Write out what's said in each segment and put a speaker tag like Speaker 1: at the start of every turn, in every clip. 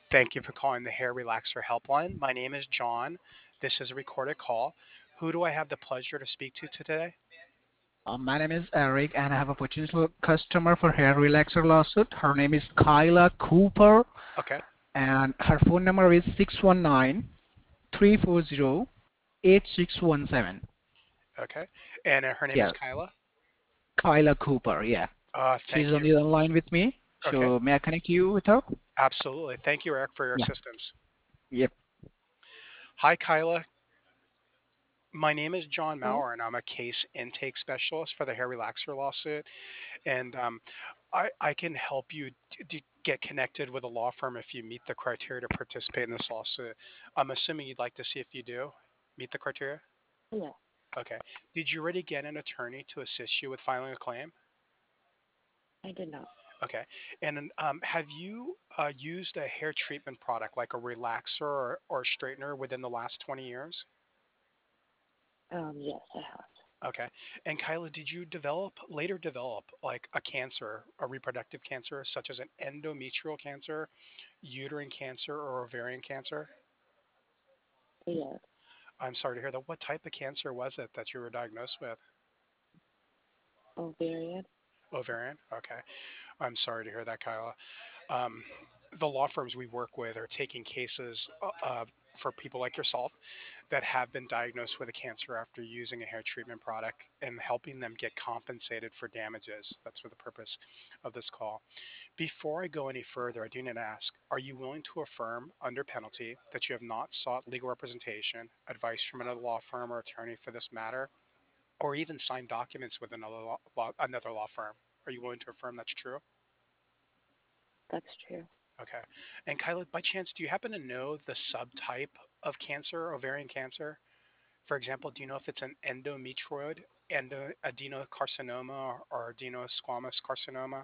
Speaker 1: Thank you for calling the Hair Relaxer Helpline. My name is John. This is a recorded call. Who do I have the pleasure to speak to today?
Speaker 2: My name is Eric, and I have a potential customer for hair relaxer lawsuit. Her name is Kyla Cooper,
Speaker 1: Okay,
Speaker 2: and her phone number is 619-340-8617.
Speaker 1: okay. And her name is
Speaker 2: Yes,
Speaker 1: Kyla.
Speaker 2: Kyla Cooper, yeah. She's
Speaker 1: Thank
Speaker 2: on
Speaker 1: you.
Speaker 2: the other line with me.
Speaker 1: Okay,
Speaker 2: So may I connect you with her?
Speaker 1: absolutely. Thank you, Eric, for your
Speaker 2: Yeah.
Speaker 1: assistance.
Speaker 2: Yep.
Speaker 1: Hi, Kyla. My name is John
Speaker 3: Hello?
Speaker 1: Maurer, and I'm a case intake specialist for the Hair Relaxer lawsuit. And I can help you get connected with a law firm if you meet the criteria to participate in this lawsuit. I'm assuming you'd like to see if you do meet the criteria.
Speaker 3: Yeah,
Speaker 1: Okay. Did you already get an attorney to assist you with filing a claim?
Speaker 3: I did not.
Speaker 1: Okay. And then, have you used a hair treatment product like a relaxer or straightener within the last 20 years?
Speaker 3: Yes, I have.
Speaker 1: Okay. And Kyla, did you later develop like a cancer, a reproductive cancer, such as an endometrial cancer, uterine cancer, or ovarian cancer?
Speaker 3: Yes,
Speaker 1: I'm sorry to hear that. What type of cancer was it that you were diagnosed with?
Speaker 3: ovarian.
Speaker 1: Ovarian? Okay. I'm sorry to hear that, Kyla. um, the law firms we work with are taking cases for people like yourself that have been diagnosed with a cancer after using a hair treatment product and helping them get compensated for damages. That's for the purpose of this call. Before I go any further, I do need to ask, are you willing to affirm under penalty that you have not sought legal representation, advice from another law firm or attorney for this matter, or even signed documents with another law firm? Are you willing to affirm that's true?
Speaker 3: That's true.
Speaker 1: Okay. And Kyla, by chance, do you happen to know the subtype of cancer, ovarian cancer? For example, do you know if it's an endometrioid, adenocarcinoma, or adenosquamous carcinoma?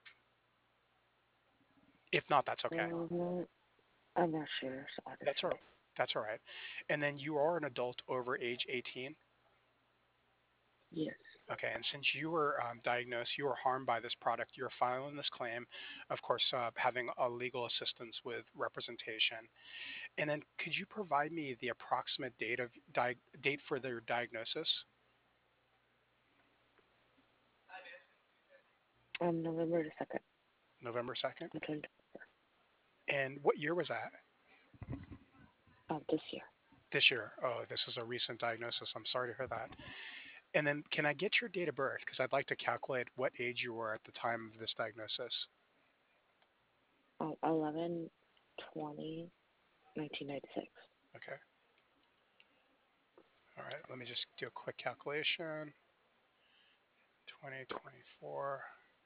Speaker 1: If not, that's okay.
Speaker 3: Um, I'm not sure,
Speaker 1: That's
Speaker 3: honestly.
Speaker 1: all. That's all right. And then you are an adult over age 18.
Speaker 3: Yes.
Speaker 1: Okay, and since you were diagnosed, you were harmed by this product, you're filing this claim, of course, having a legal assistance with representation. And then could you provide me the approximate date for their diagnosis?
Speaker 3: November the 2nd,
Speaker 1: November 2nd?
Speaker 3: 20,
Speaker 1: And what year was that?
Speaker 3: this year.
Speaker 1: This year. Oh, this is a recent diagnosis. I'm sorry to hear that. And then can I get your date of birth? Because I'd like to calculate what age you were at the time of this diagnosis.
Speaker 3: 11/20/1996.
Speaker 1: Okay. All right. Let me just do a quick calculation. 2024,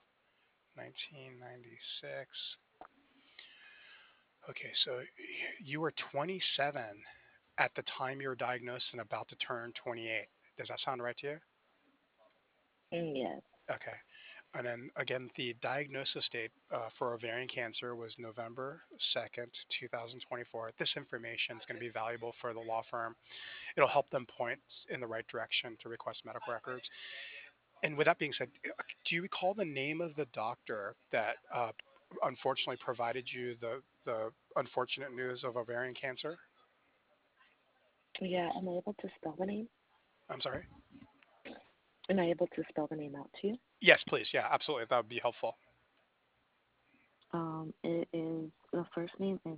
Speaker 1: 1996. Okay. So you were 27 at the time you were diagnosed and about to turn 28. Does that sound right to you?
Speaker 3: Yes.
Speaker 1: Okay. And then again, the diagnosis date for ovarian cancer was November 2nd, 2024. This information is going to be valuable for the law firm. It'll help them point in the right direction to request medical records. And with that being said, do you recall the name of the doctor that unfortunately provided you the unfortunate news of ovarian cancer?
Speaker 3: Yeah, am I able to spell the name?
Speaker 1: I'm sorry?
Speaker 3: Am I able to spell the name out to you?
Speaker 1: Yes, please. Yeah, absolutely. That would be helpful.
Speaker 3: It is, the first name is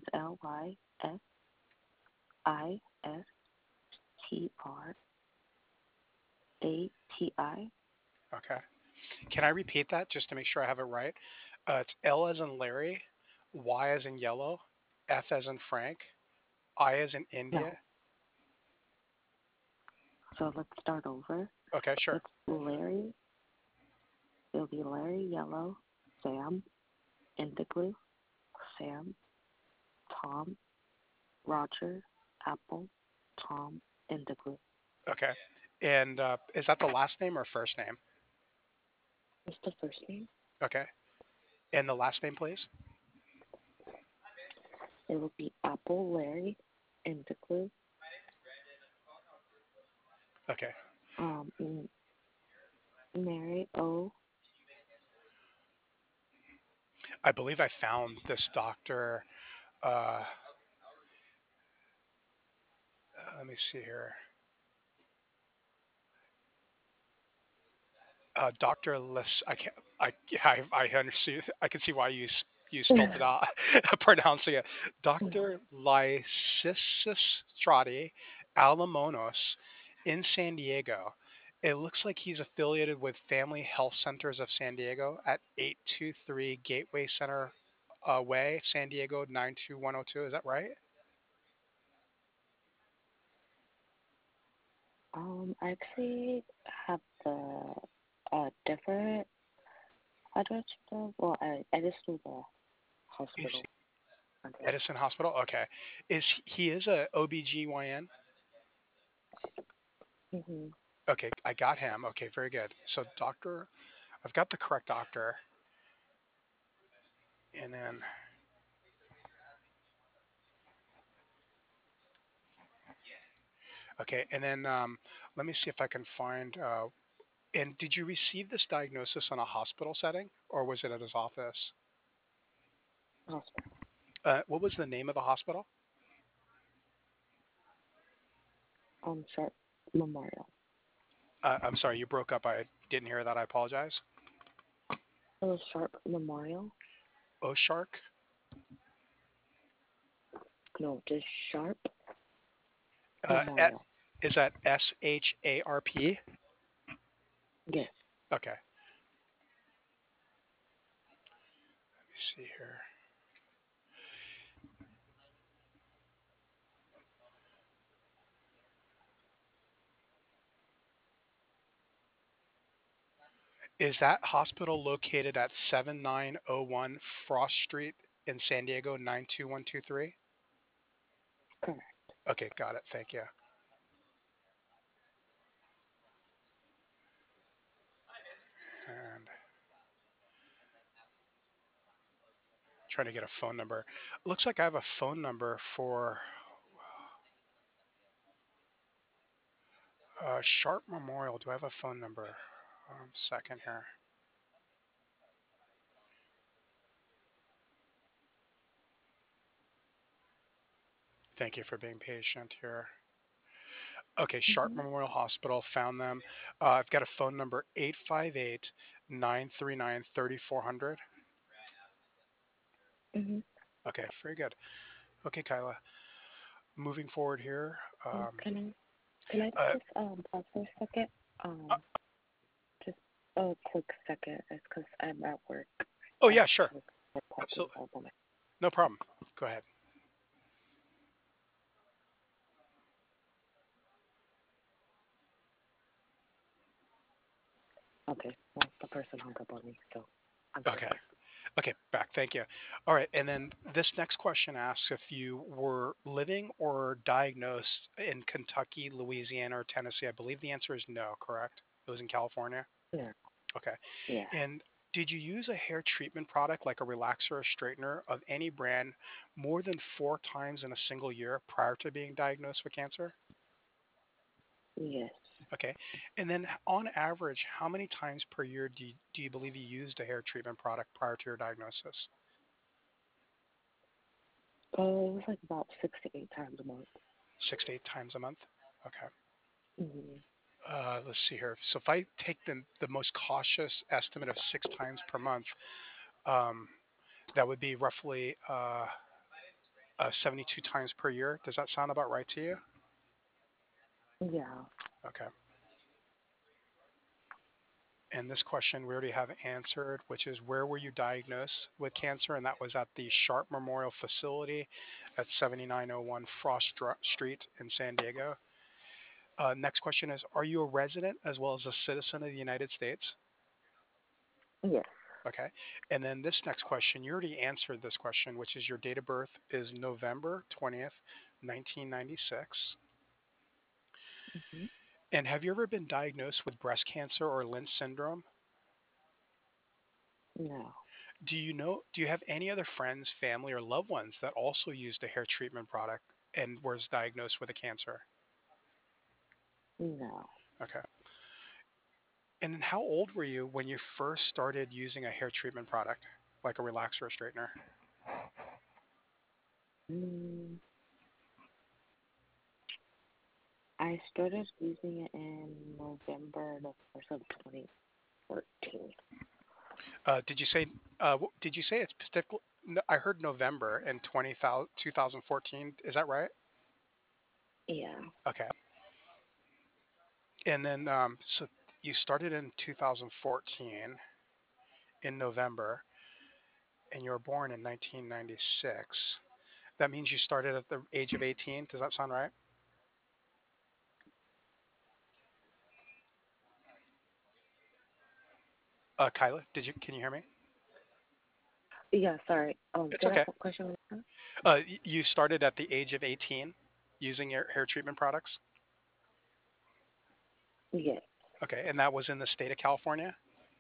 Speaker 3: Lysistrati.
Speaker 1: Okay. Can I repeat that just to make sure I have it right? It's L as in Larry, Y as in yellow, F as in Frank, I as in
Speaker 3: No.
Speaker 1: India.
Speaker 3: So let's start over.
Speaker 1: Okay, sure.
Speaker 3: It's Larry. It'll be Larry Yellow, Sam, Indigo, Sam, Tom, Roger, Apple, Tom, Indigo.
Speaker 1: Okay. And is that the last name or first name?
Speaker 3: What's the first name?
Speaker 1: Okay. And the last name, please?
Speaker 3: It will be Apple, Larry, Indigo,
Speaker 1: Okay.
Speaker 3: um, Mary O.
Speaker 1: I believe I found this doctor. Uh, let me see here. Doctor Les. I can't. I understand. I can see why you spelt it out, pronouncing it. Doctor Lysistrati Alamonos in San Diego. It looks like he's affiliated with Family Health Centers of San Diego at 823 Gateway Center Way, San Diego 92102. Is that right?
Speaker 3: I actually have the different address though. Well, I just do the
Speaker 1: Is
Speaker 3: hospital address.
Speaker 1: Edison Hospital? Okay. He is a OBGYN?
Speaker 3: Mm-hmm.
Speaker 1: Okay, I got him. Okay, very good. So doctor, I've got the correct doctor. And then, okay, and then let me see if I can find. And did you receive this diagnosis in a hospital setting or was it at his office?
Speaker 3: Hospital.
Speaker 1: What was the name of the hospital?
Speaker 3: Sharp Memorial.
Speaker 1: I'm sorry, you broke up. I didn't hear that. I apologize.
Speaker 3: It was Sharp Memorial.
Speaker 1: Oshark?
Speaker 3: No, just Sharp
Speaker 1: Uh, e-
Speaker 3: Memorial.
Speaker 1: is that SHARP?
Speaker 3: Yes.
Speaker 1: Okay, let me see here. Is that hospital located at 7901 Frost Street in San Diego 92123?
Speaker 3: Correct.
Speaker 1: Okay, got it. Thank you. And trying to get a phone number. Looks like I have a phone number for Sharp Memorial. Do I have a phone number? Second here. Thank you for being patient here. Okay, Sharp
Speaker 3: Mm-hmm.
Speaker 1: Memorial Hospital found them. I've got a phone number 858 939 3400.
Speaker 3: Mm-hmm.
Speaker 1: Okay, very good. Okay, Kyla. Moving forward here.
Speaker 3: Can I
Speaker 1: Uh,
Speaker 3: just pause for a second?
Speaker 1: uh,
Speaker 3: Just a quick second. It's because I'm at work.
Speaker 1: oh,
Speaker 3: I
Speaker 1: yeah,
Speaker 3: have
Speaker 1: sure.
Speaker 3: to start talking
Speaker 1: Absolutely.
Speaker 3: for a moment.
Speaker 1: No problem. Go ahead.
Speaker 3: Okay. Well, the person hung up on me, so I'm still
Speaker 1: Okay.
Speaker 3: here.
Speaker 1: Okay, back. Thank you. All right. And then this next question asks if you were living or diagnosed in Kentucky, Louisiana, or Tennessee. I believe the answer is no, correct? It was in California.
Speaker 3: Yeah.
Speaker 1: Okay.
Speaker 3: Yeah.
Speaker 1: And did you use a hair treatment product like a relaxer or straightener of any brand more than 4 times in a single year prior to being diagnosed with cancer?
Speaker 3: Yes.
Speaker 1: Okay. And then on average, how many times per year do you believe you used a hair treatment product prior to your diagnosis?
Speaker 3: It was like about 6 to 8 times a month.
Speaker 1: 6 to 8 times a month? Okay.
Speaker 3: Mm-hmm.
Speaker 1: Let's see here. So if I take the most cautious estimate of 6 times per month, um, that would be roughly 72 times per year. Does that sound about right to you?
Speaker 3: Yeah.
Speaker 1: Okay. And this question we already have answered, which is where were you diagnosed with cancer? And that was at the Sharp Memorial Facility at 7901 Street in San Diego. Next question is, are you a resident as well as a citizen of the United States?
Speaker 3: Yes.
Speaker 1: Okay. And then this next question, you already answered this question, which is your date of birth is November 20th, 1996.
Speaker 3: Mm-hmm.
Speaker 1: And have you ever been diagnosed with breast cancer or Lynch syndrome?
Speaker 3: No.
Speaker 1: Do you have any other friends, family, or loved ones that also used a hair treatment product and was diagnosed with a cancer?
Speaker 3: No.
Speaker 1: Okay. And then how old were you when you first started using a hair treatment product, like a relaxer or straightener?
Speaker 3: Mm, I started using it in November the 1st of 2014.
Speaker 1: Did you say it's particular? I heard November in 2014. Is that right?
Speaker 3: Yeah,
Speaker 1: Okay. And then so you started in 2014 in November, and you were born in 1996. That means you started at the age of 18. Does that sound right? Kyla, can you hear me?
Speaker 3: yeah. Sorry.
Speaker 1: It's
Speaker 3: Say that
Speaker 1: okay.
Speaker 3: question again.
Speaker 1: You started at the age of 18 using your hair treatment products.
Speaker 3: Yes,
Speaker 1: Okay, and that was in the state of California.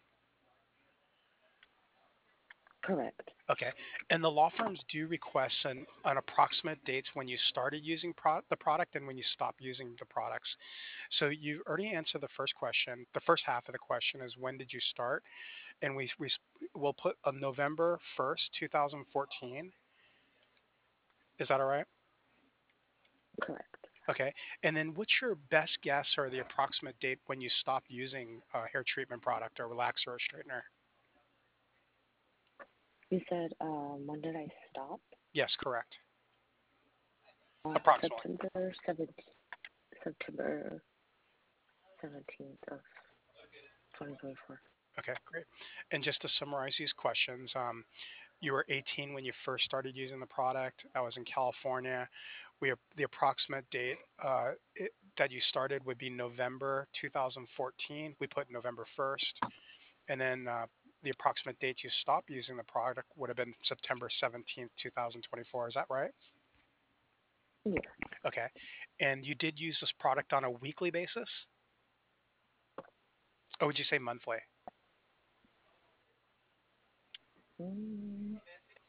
Speaker 3: correct.
Speaker 1: Okay, and the law firms do request an approximate dates when you started using the product and when you stopped using the products. So you already answered the first question. The first half of the question is when did you start? And will put a November 1st, 2014. Is that all right?
Speaker 3: Correct.
Speaker 1: Okay. And then what's your best guess or the approximate date when you stopped using a hair treatment product or relaxer or straightener?
Speaker 3: You said, when did I stop?
Speaker 1: Yes, correct. Approximately.
Speaker 3: September 17th of 2024.
Speaker 1: Okay, great. And just to summarize these questions, you were 18 when you first started using the product. That was in California. The approximate date that you started would be November 2014. We put November 1st. And then the approximate date you stopped using the product would have been September 17th, 2024. Is that right?
Speaker 3: Yeah.
Speaker 1: Okay. And you did use this product on a weekly basis? Or would you say monthly?
Speaker 3: Mm,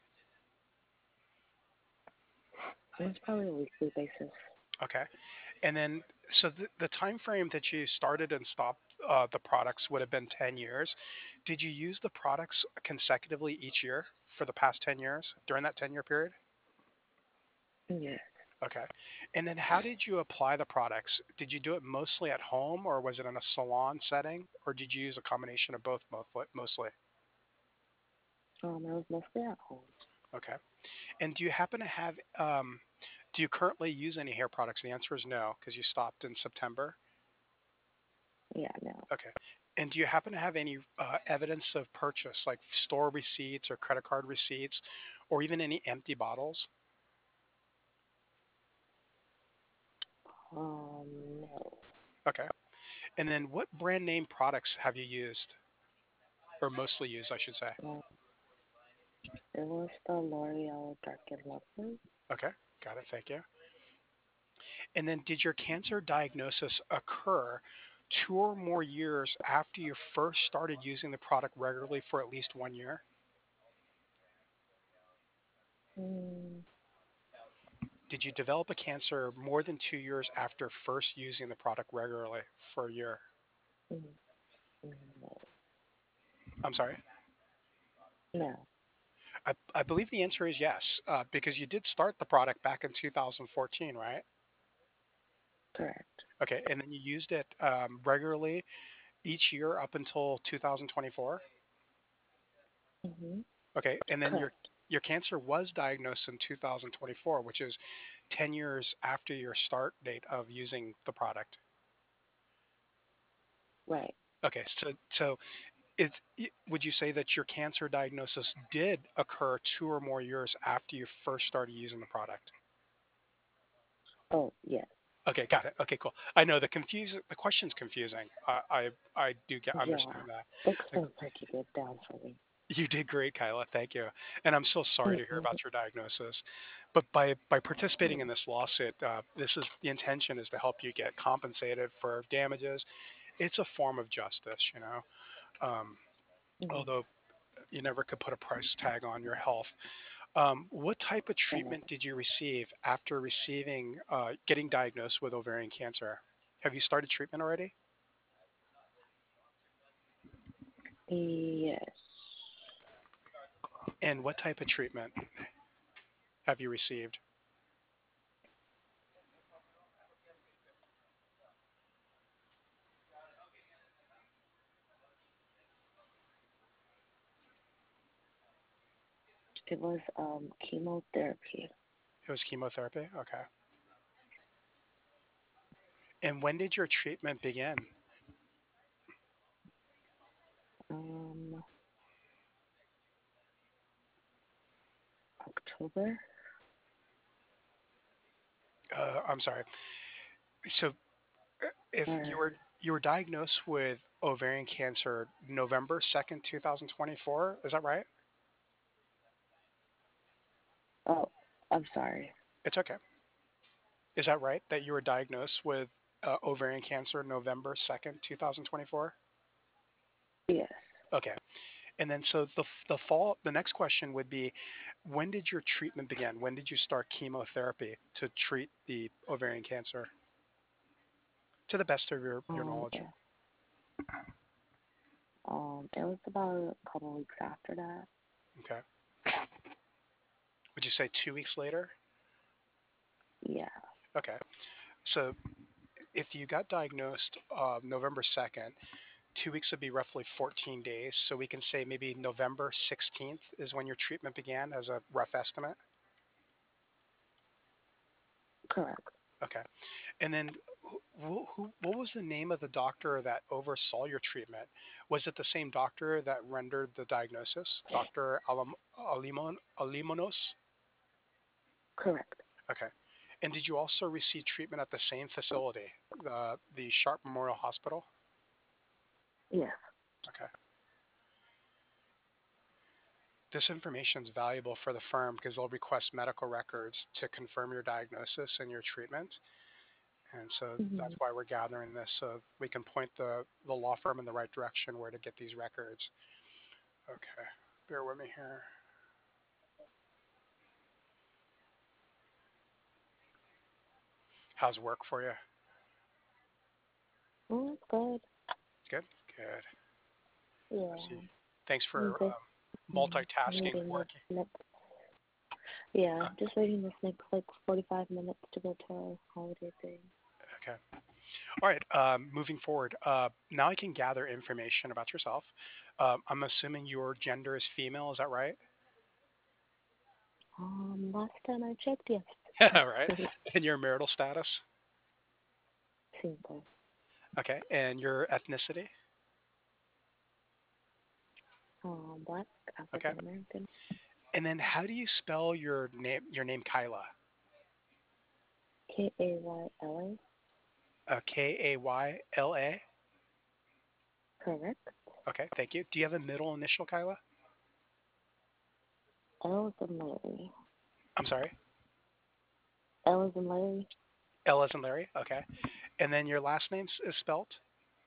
Speaker 3: it's probably a weekly basis.
Speaker 1: Okay. And then, so the time frame that you started and stopped the products would have been 10 years. Did you use the products consecutively each year for the past 10 years during that 10-year period?
Speaker 3: Yeah.
Speaker 1: Okay. And then how did you apply the products? Did you do it mostly at home or was it in a salon setting or did you use a combination of both mostly?
Speaker 3: I was mostly at home.
Speaker 1: Okay. And do you happen to have, do you currently use any hair products? The answer is no, because you stopped in September.
Speaker 3: Yeah, no.
Speaker 1: Okay. And do you happen to have any evidence of purchase, like store receipts or credit card receipts, or even any empty bottles?
Speaker 3: No.
Speaker 1: Okay. And then what brand name products have you used, or mostly used, I should say?
Speaker 3: Um, it was the L'Oreal Dark and Lovely.
Speaker 1: Okay. Got it. Thank you. And then did your cancer diagnosis occur 2 or more years after you first started using the product regularly for at least 1 year?
Speaker 3: Mm,
Speaker 1: Did you develop a cancer more than 2 years after first using the product regularly for a year?
Speaker 3: mm, no.
Speaker 1: I'm sorry.
Speaker 3: No.
Speaker 1: I believe the answer is yes, because you did start the product back in 2014, right?
Speaker 3: Correct.
Speaker 1: Okay, and then you used it regularly each year up until 2024.
Speaker 3: Mm-hmm.
Speaker 1: Okay, and then
Speaker 3: Correct.
Speaker 1: your cancer was diagnosed in 2024, which is 10 years after your start date of using the product.
Speaker 3: Right.
Speaker 1: Okay, so would you say that your cancer diagnosis did occur 2 or more years after you first started using the product?
Speaker 3: Oh, yes.
Speaker 1: Okay, got it. Okay, cool. I know the question's confusing. I do get
Speaker 3: Yeah.
Speaker 1: understand that. Like,
Speaker 3: Explain break it down for me.
Speaker 1: you did great, Kyla. Thank you. And I'm so sorry to hear
Speaker 3: Mm-hmm.
Speaker 1: about your diagnosis. But by participating in this lawsuit, this is the intention is to help you get compensated for damages. It's a form of justice, you know. Um,
Speaker 3: Mm-hmm.
Speaker 1: although you never could put a price tag on your health. What type of
Speaker 3: Right.
Speaker 1: treatment did you receive after getting diagnosed with ovarian cancer? Have you started treatment already?
Speaker 3: Yes.
Speaker 1: And what type of treatment have you received?
Speaker 3: It was chemotherapy.
Speaker 1: It was chemotherapy? Okay. And when did your treatment begin?
Speaker 3: Um, October.
Speaker 1: I'm sorry. So if
Speaker 3: Or
Speaker 1: you were diagnosed with ovarian cancer November 2nd, 2024, is that right?
Speaker 3: oh, I'm sorry.
Speaker 1: It's okay. Is that right that you were diagnosed with ovarian cancer November 2nd, 2024?
Speaker 3: Yes.
Speaker 1: Okay. And then so the next question would be, when did your treatment begin? When did you start chemotherapy to treat the ovarian cancer? To the best of your knowledge.
Speaker 3: Yeah. It was about a couple weeks after that.
Speaker 1: Okay. Would you say 2 weeks later?
Speaker 3: Yeah.
Speaker 1: Okay. So if you got diagnosed November 2nd, 2 weeks would be roughly 14 days. So we can say maybe November 16th is when your treatment began as a rough estimate.
Speaker 3: Correct.
Speaker 1: Okay. And then what was the name of the doctor that oversaw your treatment? Was it the same doctor that rendered the diagnosis, Dr. Alimonos?
Speaker 3: Correct.
Speaker 1: Okay. And did you also receive treatment at the same facility, the Sharp Memorial Hospital?
Speaker 3: Yes.
Speaker 1: Okay. This information is valuable for the firm because they'll request medical records to confirm your diagnosis and your treatment. And so that's
Speaker 3: Hmm.
Speaker 1: why we're gathering this so we can point the law firm in the right direction where to get these records. Okay, bear with me here. How's work for you?
Speaker 3: Oh, it's good.
Speaker 1: Good, good. I see.
Speaker 3: Yeah.
Speaker 1: Thanks
Speaker 3: I'm
Speaker 1: for
Speaker 3: just
Speaker 1: multitasking and
Speaker 3: waiting this
Speaker 1: working.
Speaker 3: next. Yeah, just waiting this next like 45 minutes to go to our holiday thing.
Speaker 1: Okay. All right. Moving forward, now I can gather information about yourself. I'm assuming your gender is female. Is that right?
Speaker 3: Last time I checked, yes.
Speaker 1: All right. And your marital status?
Speaker 3: Single.
Speaker 1: Okay. And your ethnicity?
Speaker 3: Black,
Speaker 1: Okay.
Speaker 3: African American.
Speaker 1: And then how do you spell your name? Your name, Kyla.
Speaker 3: Kayla.
Speaker 1: Kayla.
Speaker 3: Correct.
Speaker 1: Okay. Thank you. Do you have a middle initial, Kyla?
Speaker 3: L is in Larry.
Speaker 1: I'm sorry.
Speaker 3: L is in Larry.
Speaker 1: L as in Larry. Okay. And then your last name is spelt.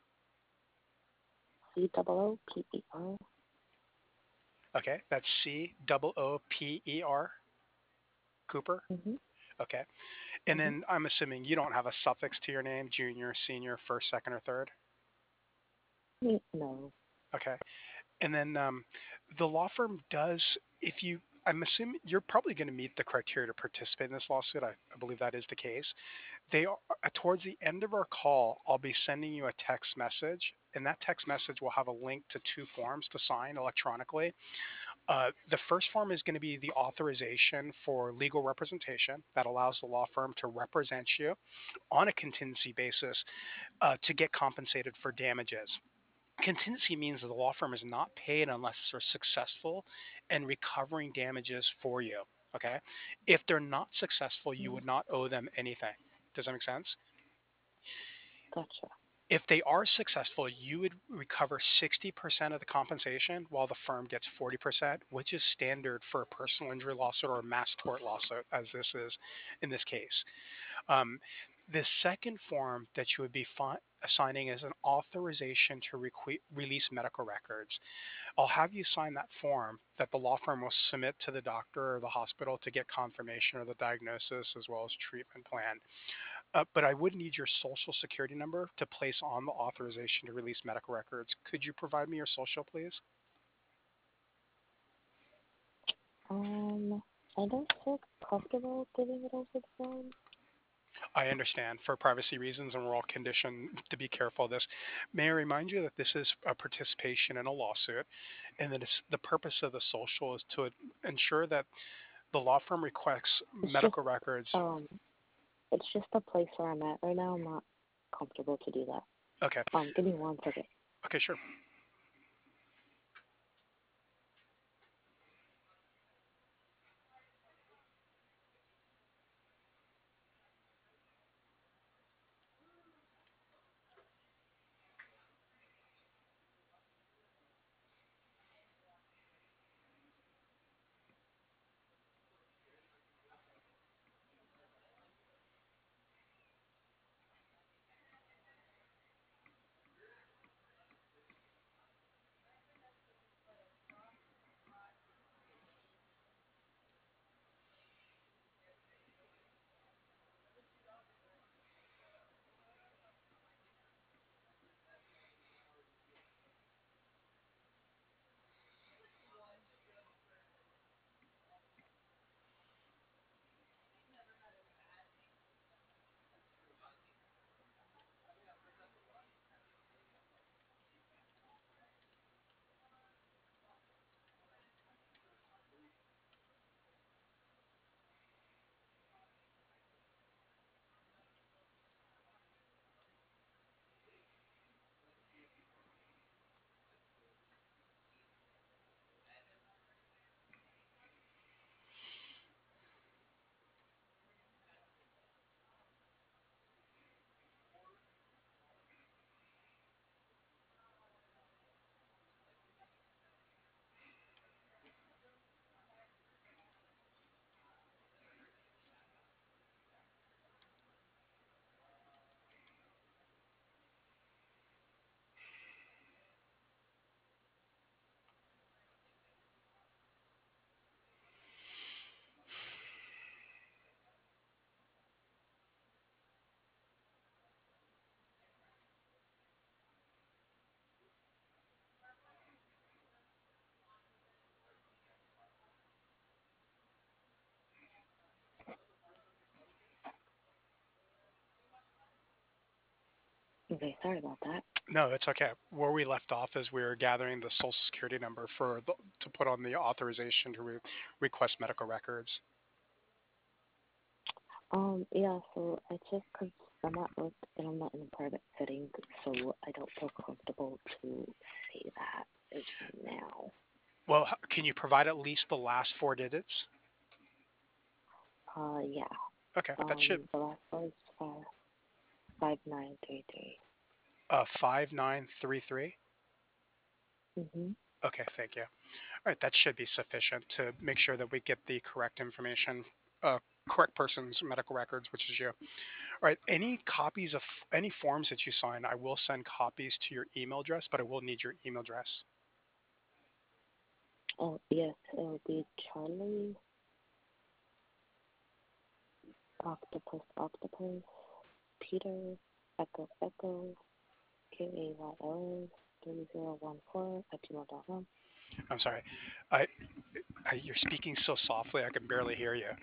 Speaker 3: COOPER.
Speaker 1: Okay. That's Cooper. Cooper.
Speaker 3: Mm-hmm.
Speaker 1: Okay. And
Speaker 3: Mm-hmm.
Speaker 1: then I'm assuming you don't have a suffix to your name, junior, senior, first, second, or third.
Speaker 3: No.
Speaker 1: Okay. And then the law firm does, if you, I'm assuming you're probably going to meet the criteria to participate in this lawsuit. I believe that is the case. They are, towards the end of our call, I'll be sending you a text message, and that text message will have a link to two forms to sign electronically. The first form is going to be the authorization for legal representation that allows the law firm to represent you on a contingency basis to get compensated for damages. Contingency means that the law firm is not paid unless they're successful in recovering damages for you. Okay. If they're not successful, you
Speaker 3: Mm,
Speaker 1: would not owe them anything. Does that make sense?
Speaker 3: gotcha.
Speaker 1: If they are successful, you would recover 60% of the compensation while the firm gets 40%, which is standard for a personal injury lawsuit or a mass tort lawsuit, as this is in this case. Um, the second form that you would be signing is an authorization to release medical records. I'll have you sign that form that the law firm will submit to the doctor or the hospital to get confirmation of the diagnosis as well as treatment plan. But I would need your social security number to place on the authorization to release medical records. Could you provide me your social, please?
Speaker 3: I don't feel comfortable giving it over the phone.
Speaker 1: I understand for privacy reasons, and we're all conditioned to be careful of this. May I remind you that this is a participation in a lawsuit, and that the purpose of the social is to ensure that the law firm requests
Speaker 3: It's just
Speaker 1: medical records.
Speaker 3: um it's just the place where I'm at right now. I'm not comfortable to do that.
Speaker 1: Okay,
Speaker 3: Give me 1 second.
Speaker 1: okay, sure.
Speaker 3: Okay, sorry about that.
Speaker 1: No, it's okay. Where we left off is we were gathering the social security number to put on the authorization to request medical records.
Speaker 3: Yeah, so I just because I'm at work and I'm not in a private setting, so I don't feel comfortable to say that as now.
Speaker 1: Well, can you provide at least the last four digits?
Speaker 3: Yeah.
Speaker 1: Okay, that should
Speaker 3: The last one is 5933.
Speaker 1: 5933.
Speaker 3: Mhm.
Speaker 1: Okay, thank you. All right, that should be sufficient to make sure that we get the correct information, uh, correct person's medical records, which is you. All right, any copies of any forms that you sign, I will send copies to your email address, but I will need your email address.
Speaker 3: Oh yes, it'll be Charlie Octopus Peter Echo Echo KAYO 3014 at gmail.com.
Speaker 1: I'm sorry, I, you're speaking so softly I can barely hear you.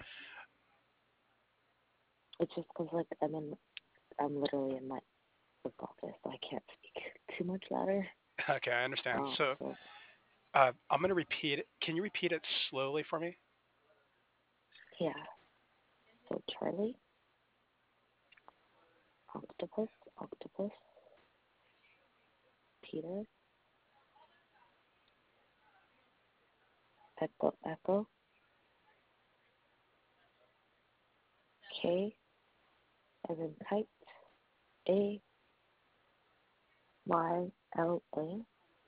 Speaker 3: It's just because like I'm literally in my work office, so I can't speak too much louder.
Speaker 1: Okay, I understand. So
Speaker 3: So
Speaker 1: I'm going to repeat it. Can you repeat it slowly for me?
Speaker 3: yeah, so Charlie Octopus Peter Echo Echo K as in kite AYLA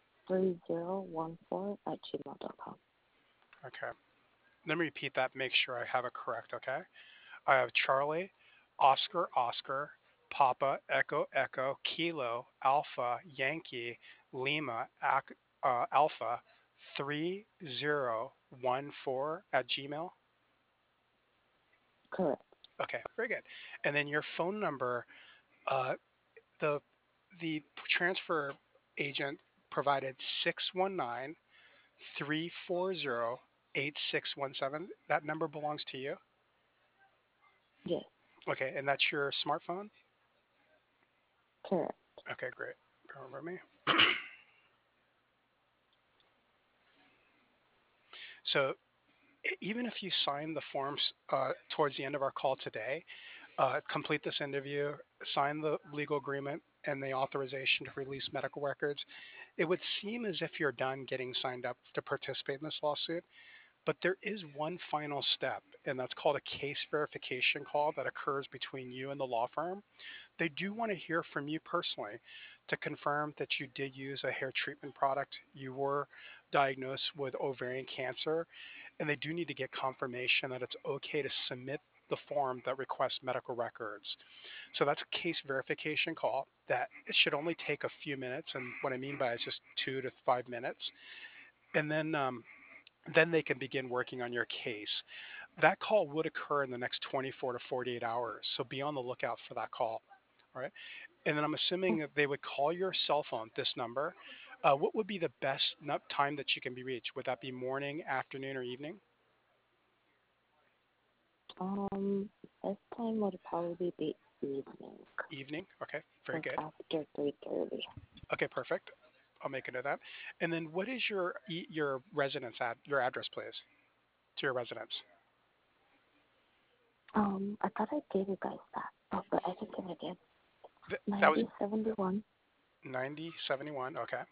Speaker 3: 3014 at gmail.com.
Speaker 1: Okay. Let me repeat that. Make sure I have it correct. Okay. I have Charlie, Oscar, Oscar, Papa, Echo, Echo, Kilo, Alpha, Yankee, Lima, Alpha, 3014 at Gmail.
Speaker 3: Correct.
Speaker 1: Okay, very good. And then your phone number, uh, the transfer agent provided 619-340-8617. That number belongs to you.
Speaker 3: Yes.
Speaker 1: Okay, and that's your smartphone?
Speaker 3: Correct.
Speaker 1: Okay, great. Remember me. So even if you sign the forms towards the end of our call today, complete this interview, sign the legal agreement and the authorization to release medical records, it would seem as if you're done getting signed up to participate in this lawsuit. But there is one final step, and that's called a case verification call that occurs between you and the law firm. They do want to hear from you personally to confirm that you did use a hair treatment product, you were diagnosed with ovarian cancer, and they do need to get confirmation that it's okay to submit the form that requests medical records. So that's a case verification call that it should only take a few minutes, and what I mean by it's just 2 to 5 minutes, and then they can begin working on your case. That call would occur in the next 24 to 48 hours, so be on the lookout for that call. All right. And then I'm assuming that they would call your cell phone, this number. What would be the best time that you can be reached? Would that be morning, afternoon, or evening?
Speaker 3: This time would probably be evening,
Speaker 1: Evening. Okay. Very
Speaker 3: like
Speaker 1: good.
Speaker 3: after 3:30.
Speaker 1: Okay. Perfect. I'll make a note of that. And then what is your residence at your address, please, to your residence?
Speaker 3: I thought I gave you guys that. Oh, but I can give it again.
Speaker 1: That was
Speaker 3: 9071
Speaker 1: 9071. Okay.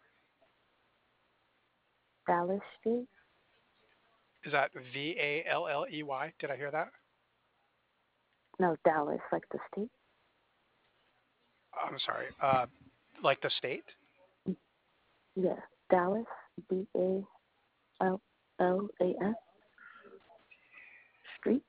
Speaker 3: Dallas Street.
Speaker 1: Is that Valley? Did I hear that?
Speaker 3: No, Dallas, like the state.
Speaker 1: I'm sorry. Like the state?
Speaker 3: Yeah, Dallas, Dallas Street.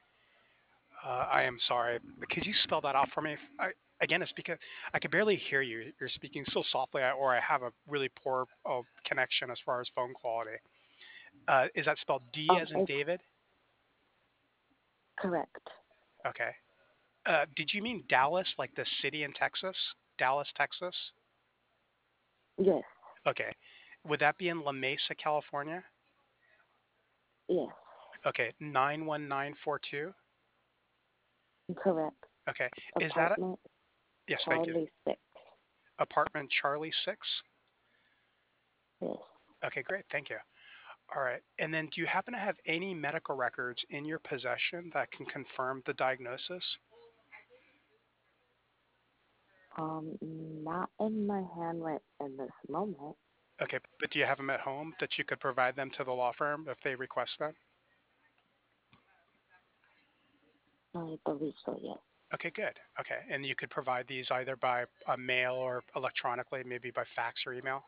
Speaker 1: I am sorry. Could you spell that out for me? Again, it's because I could barely hear you. You're speaking so softly, or I have a really poor connection as far as phone quality. Is that spelled D as in
Speaker 3: It's
Speaker 1: David?
Speaker 3: correct.
Speaker 1: Okay. Did you mean Dallas, like the city in Texas? Dallas, Texas?
Speaker 3: Yes,
Speaker 1: Okay. Would that be in La Mesa, California?
Speaker 3: yes,
Speaker 1: Okay. 91942.
Speaker 3: correct.
Speaker 1: Okay. Is that
Speaker 3: Apartment
Speaker 1: yes, thank you.
Speaker 3: Charlie 6.
Speaker 1: Apartment Charlie 6?
Speaker 3: Yes.
Speaker 1: Okay, great. Thank you. All right. And then do you happen to have any medical records in your possession that can confirm the diagnosis?
Speaker 3: Not in my hand right in this moment.
Speaker 1: Okay, but do you have them at home that you could provide them to the law firm if they request them?
Speaker 3: I believe so, yes.
Speaker 1: Okay, good. Okay, and you could provide these either by mail or electronically, maybe by fax or email.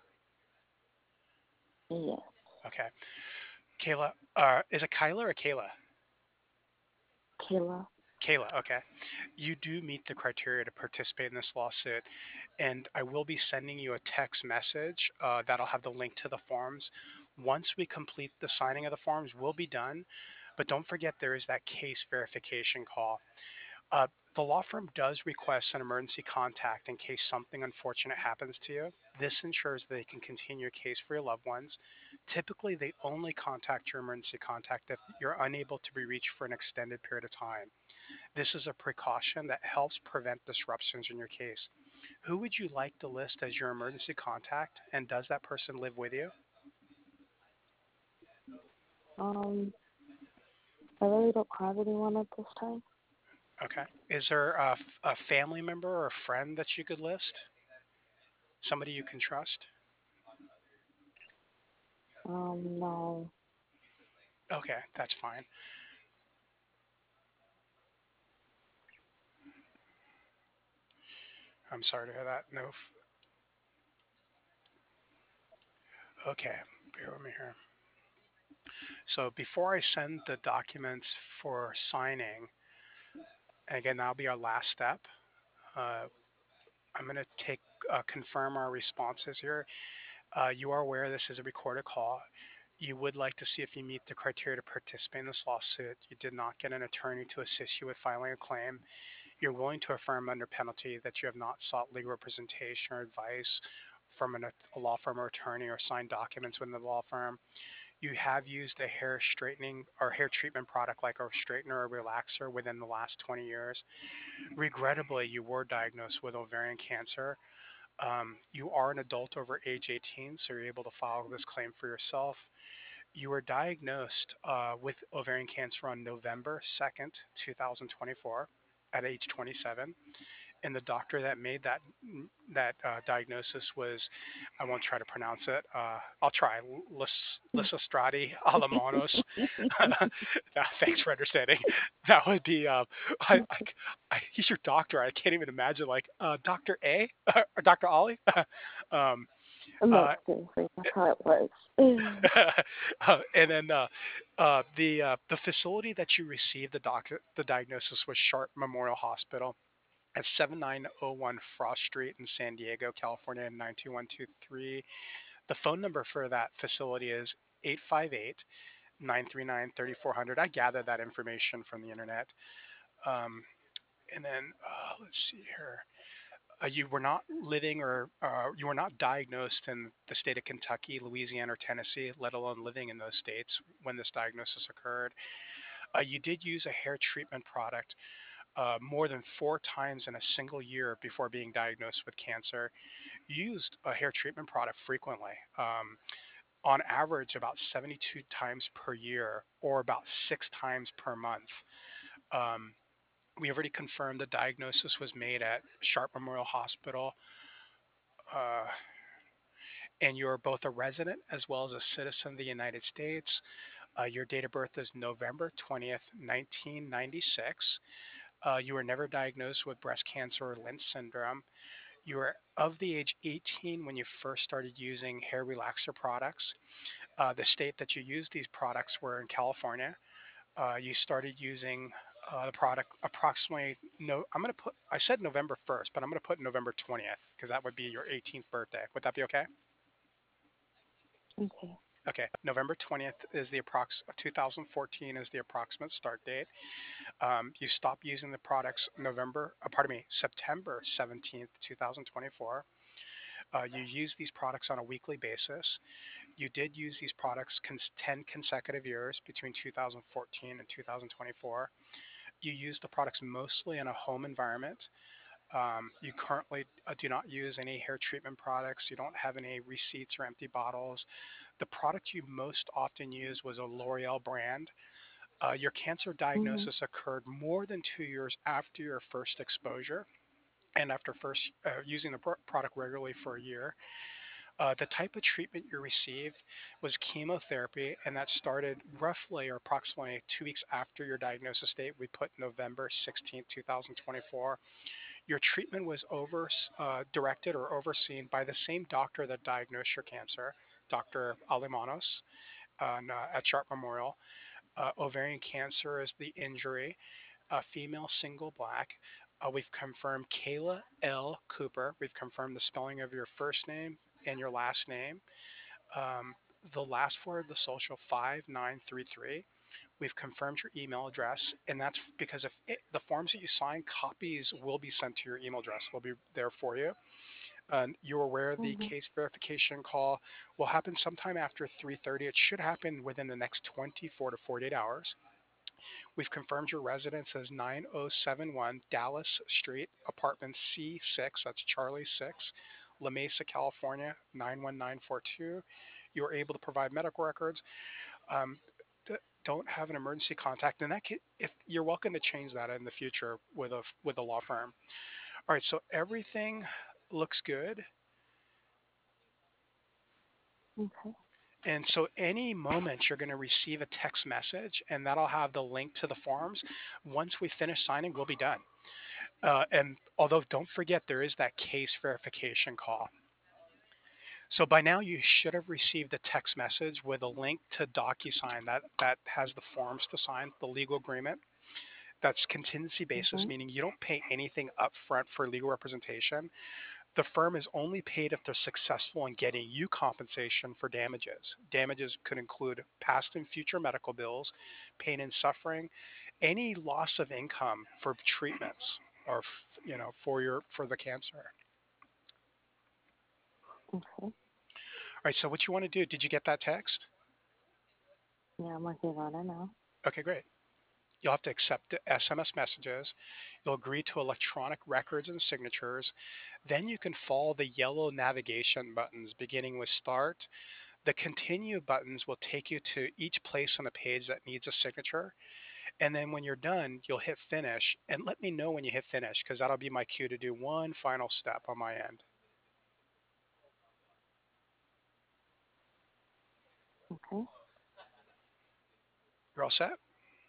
Speaker 3: Yes.
Speaker 1: Okay. Kayla, is it Kyla or Kayla?
Speaker 3: Kayla.
Speaker 1: Kayla, okay. You do meet the criteria to participate in this lawsuit, and I will be sending you a text message that'll have the link to the forms. Once we complete the signing of the forms, we'll be done. But don't forget there is that case verification call. Uh, the law firm does request an emergency contact in case something unfortunate happens to you. This ensures that they can continue your case for your loved ones. Typically, they only contact your emergency contact if you're unable to be reached for an extended period of time. This is a precaution that helps prevent disruptions in your case. Who would you like to list as your emergency contact, and does that person live with you?
Speaker 3: Um, I really don't have anyone at this time.
Speaker 1: Okay. Is there a family member or a friend that you could list? Somebody you can trust?
Speaker 3: No.
Speaker 1: Okay, that's fine. I'm sorry to hear that. No. Okay, bear with me here. So before I send the documents for signing, and again, that'll be our last step. Uh, I'm going to confirm our responses here. You are aware this is a recorded call. You would like to see if you meet the criteria to participate in this lawsuit. You did not get an attorney to assist you with filing a claim. You're willing to affirm under penalty that you have not sought legal representation or advice from a law firm or attorney or signed documents with the law firm. you have used a hair straightening or hair treatment product like a straightener or relaxer within the last 20 years, regrettably, you were diagnosed with ovarian cancer. You are an adult over age 18, so you're able to file this claim for yourself. You were diagnosed with ovarian cancer on November 2nd, 2024, at age 27, and the doctor that made that diagnosis was, I won't try to pronounce it. I'll try Lysostrati Alamanos. Thanks for understanding. That would be he's your doctor. I can't even imagine like Doctor A or Doctor Ollie. um,
Speaker 3: No,
Speaker 1: uh,
Speaker 3: seriously, that's how it was.
Speaker 1: and then the facility that you received the diagnosis was Sharp Memorial Hospital at 7901 Frost Street in San Diego, California, 92123. The phone number for that facility is 858 939 3400. I gathered that information from the internet. Um, and then let's see here. You were not living or you were not diagnosed in the state of Kentucky, Louisiana, or Tennessee, let alone living in those states when this diagnosis occurred. You did use a hair treatment product more than 4 times in a single year before being diagnosed with cancer. Used a hair treatment product frequently, on average about 72 times per year or about 6 times per month. Um, we already confirmed the diagnosis was made at Sharp Memorial Hospital, uh, and you're both a resident as well as a citizen of the United States. Your date of birth is November 20th, 1996. You were never diagnosed with breast cancer or Lynch syndrome. You were of the age 18 when you first started using hair relaxer products. The state that you used these products were in California. You started using the product approximately no. I'm gonna put. I said November 1st, but I'm gonna put November 20th because that would be your 18th birthday. Would that be okay?
Speaker 3: Okay.
Speaker 1: Okay, November 20th is the 2014 is the approximate start date. You stop using the products pardon me, September 17th, 2024. You use these products on a weekly basis. You did use these products 10 consecutive years between 2014 and 2024. You use the products mostly in a home environment. You currently do not use any hair treatment products. You don't have any receipts or empty bottles. The product you most often used was a L'Oreal brand. Your cancer
Speaker 3: Mm-hmm.
Speaker 1: diagnosis occurred more than 2 years after your first exposure and after first using the product regularly for a year. The type of treatment you received was chemotherapy, and that started roughly or approximately 2 weeks after your diagnosis date. We put November 16th, 2024. Your treatment was directed or overseen by the same doctor that diagnosed your cancer, Dr. Alimanos, at Sharp Memorial. Ovarian cancer is the injury, a female single black. We've confirmed Kayla L. Cooper. We've confirmed the spelling of your first name and your last name. Um, the last four of the social 5933. We've confirmed your email address, and that's because if the forms that you sign, copies will be sent to your email address. Will be there for you. You're aware the
Speaker 3: Mm-hmm.
Speaker 1: case verification call will happen sometime after 3:30. It should happen within the next 24 to 48 hours. We've confirmed your residence as 9071 Dallas Street, apartment C6, that's Charlie 6, La Mesa, California, 91942. You are able to provide medical records. Um, don't have an emergency contact, and if you're welcome to change that in the future with a law firm. All right, so everything looks good.
Speaker 3: Okay.
Speaker 1: And so, any moment, you're going to receive a text message, and that'll have the link to the forms. Once we finish signing, we'll be done. And although, don't forget, there is that case verification call. So by now, you should have received a text message with a link to DocuSign that has the forms to sign, the legal agreement. That's contingency basis,
Speaker 3: Mm-hmm.
Speaker 1: meaning you don't pay anything up front for legal representation. The firm is only paid if they're successful in getting you compensation for damages. Damages could include past and future medical bills, pain and suffering, any loss of income for treatments or for the cancer.
Speaker 3: Okay.
Speaker 1: All right, so what you want to do, did you get that text?
Speaker 3: Yeah, I'm working on it now.
Speaker 1: Okay, great. You'll have to accept the SMS messages. You'll agree to electronic records and signatures. Then you can follow the yellow navigation buttons beginning with start. The continue buttons will take you to each place on the page that needs a signature. And then when you're done, you'll hit finish and let me know when you hit finish because that'll be my cue to do one final step on my end.
Speaker 3: Okay.
Speaker 1: You're all set?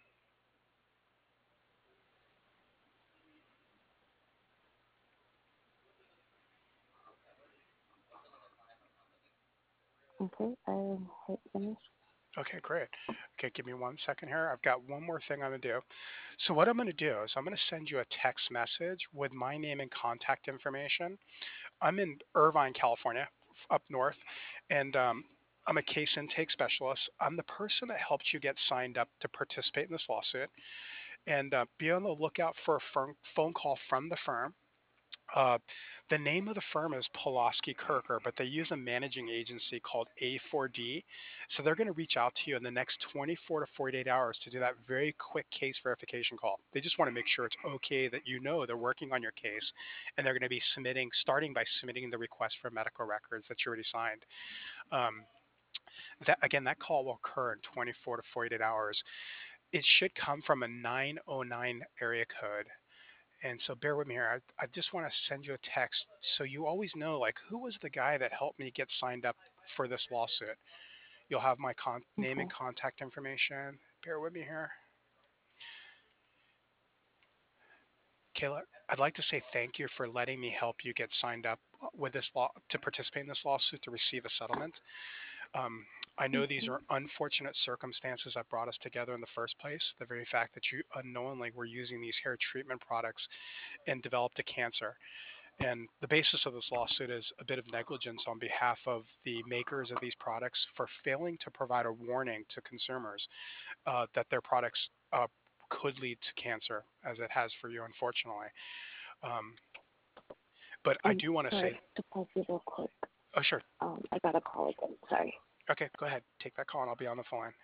Speaker 3: Okay. I hit finish.
Speaker 1: Okay, great. Okay, give me 1 second here. I've got one more thing I'm going to do. So, what I'm going to do is I'm going to send you a text message with my name and contact information. I'm in Irvine, California, up north, and I'm a case intake specialist. I'm the person that helped you get signed up to participate in this lawsuit. And be on the lookout for a phone call from the firm. Uh, the name of the firm is Pulaski Kirker, but they use a managing agency called A4D. So they're going to reach out to you in the next 24 to 48 hours to do that very quick case verification call. They just want to make sure it's okay that you know they're working on your case, and they're going to be starting by submitting the request for medical records that you already signed. Um, that again, that call will occur in 24 to 48 hours. It should come from a 909 area code, and so bear with me here. I just want to send you a text so you always know like who was the guy that helped me get signed up for this lawsuit. You'll have my name and
Speaker 3: Okay.
Speaker 1: contact information. Bear with me here. Kayla, I'd like to say thank you for letting me help you get signed up with this law to participate in this lawsuit to receive a settlement. Um, I know these
Speaker 3: Okay.
Speaker 1: are unfortunate circumstances that brought us together in the first place. The very fact that you unknowingly were using these hair treatment products and developed a cancer. And the basis of this lawsuit is a bit of negligence on behalf of the makers of these products for failing to provide a warning to consumers that their products could lead to cancer, as it has for you, unfortunately. Um, but I do want to
Speaker 3: Sorry
Speaker 1: say,
Speaker 3: to pause you real quick.
Speaker 1: oh, sure.
Speaker 3: I got a call again. Sorry.
Speaker 1: Okay, go ahead. Take that call and I'll be on the phone.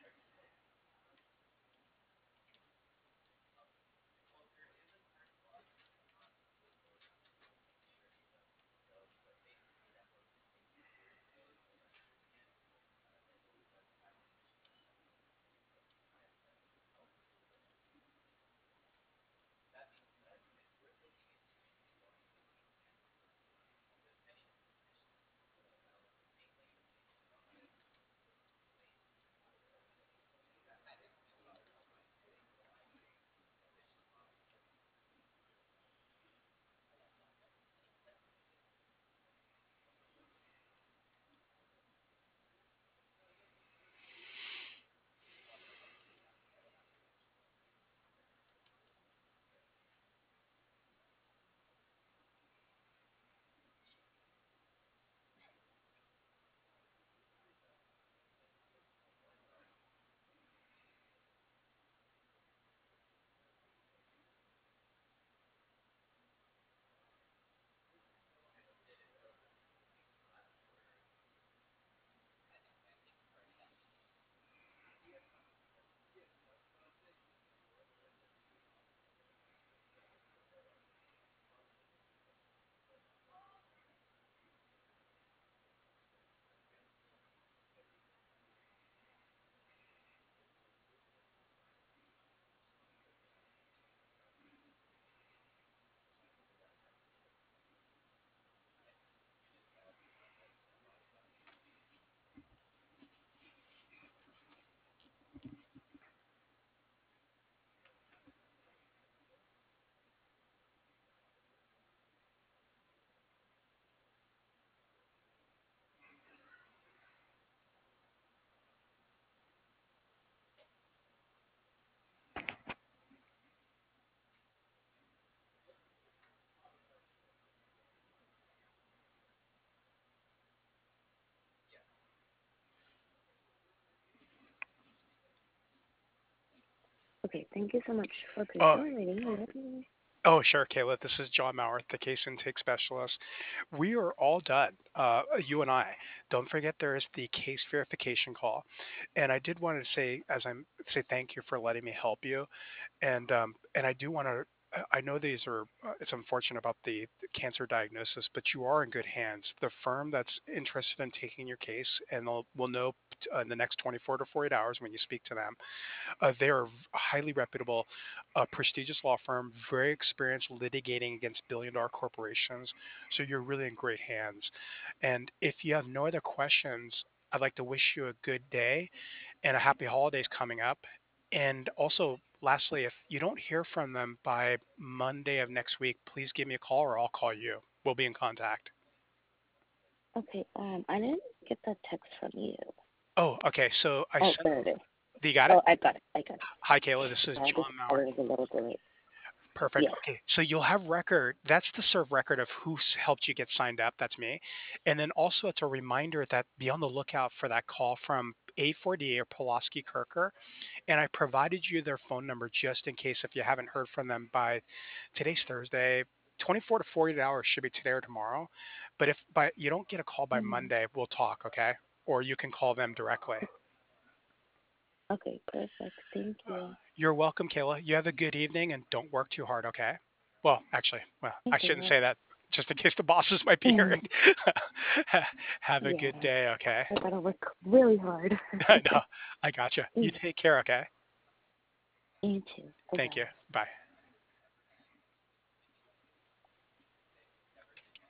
Speaker 3: Okay. Thank you so much for
Speaker 1: Uh,
Speaker 3: patiently waiting.
Speaker 1: Oh, sure, Kayla. This is John Maurer, the case intake specialist. We are all done. You and I. Don't forget there is the case verification call, and I did want to say, say thank you for letting me help you, and I do want to. I know these are. It's unfortunate about the cancer diagnosis, but you are in good hands. The firm that's interested in taking your case, and they'll will know in the next 24 to 48 hours when you speak to them. They are highly reputable, prestigious law firm, very experienced litigating against billion-dollar corporations. So you're really in great hands. And if you have no other questions, I'd like to wish you a good day and a happy holidays coming up. And also, lastly, if you don't hear from them by Monday of next week, please give me a call or I'll call you. We'll be in contact.
Speaker 3: Okay, I didn't get that text from you.
Speaker 1: Oh, okay. So I
Speaker 3: Oh,
Speaker 1: sent.
Speaker 3: there it is.
Speaker 1: You got it?
Speaker 3: Oh, I got it. I got it.
Speaker 1: Hi, Kayla. This is
Speaker 3: I just
Speaker 1: John
Speaker 3: thought
Speaker 1: Maurer.
Speaker 3: it was a little delayed.
Speaker 1: Perfect.
Speaker 3: Yes.
Speaker 1: Okay. So you'll have record. That's the serve record of helped you get signed up. That's me. And then also it's a reminder that be on the lookout for that call from A4D or Pulaski Kirker. And I provided you their phone number just in case if you haven't heard from them by today's Thursday. 24 to 48 hours should be today or tomorrow. But if by you don't get a call by
Speaker 3: Mm-hmm.
Speaker 1: Monday, we'll talk, okay? Or you can call them directly.
Speaker 3: Okay, perfect. Thank you.
Speaker 1: You're welcome, Kayla. You have a good evening and don't work too hard, okay? Well, actually, well, I
Speaker 3: Okay,
Speaker 1: shouldn't
Speaker 3: well,
Speaker 1: say that just in case the bosses might be hearing. Have a good
Speaker 3: yeah,
Speaker 1: day, okay?
Speaker 3: I gotta work really hard.
Speaker 1: No, I gotcha. You
Speaker 3: You
Speaker 1: take care, okay?
Speaker 3: too. Bye
Speaker 1: Thank you.
Speaker 3: bye.
Speaker 1: Bye.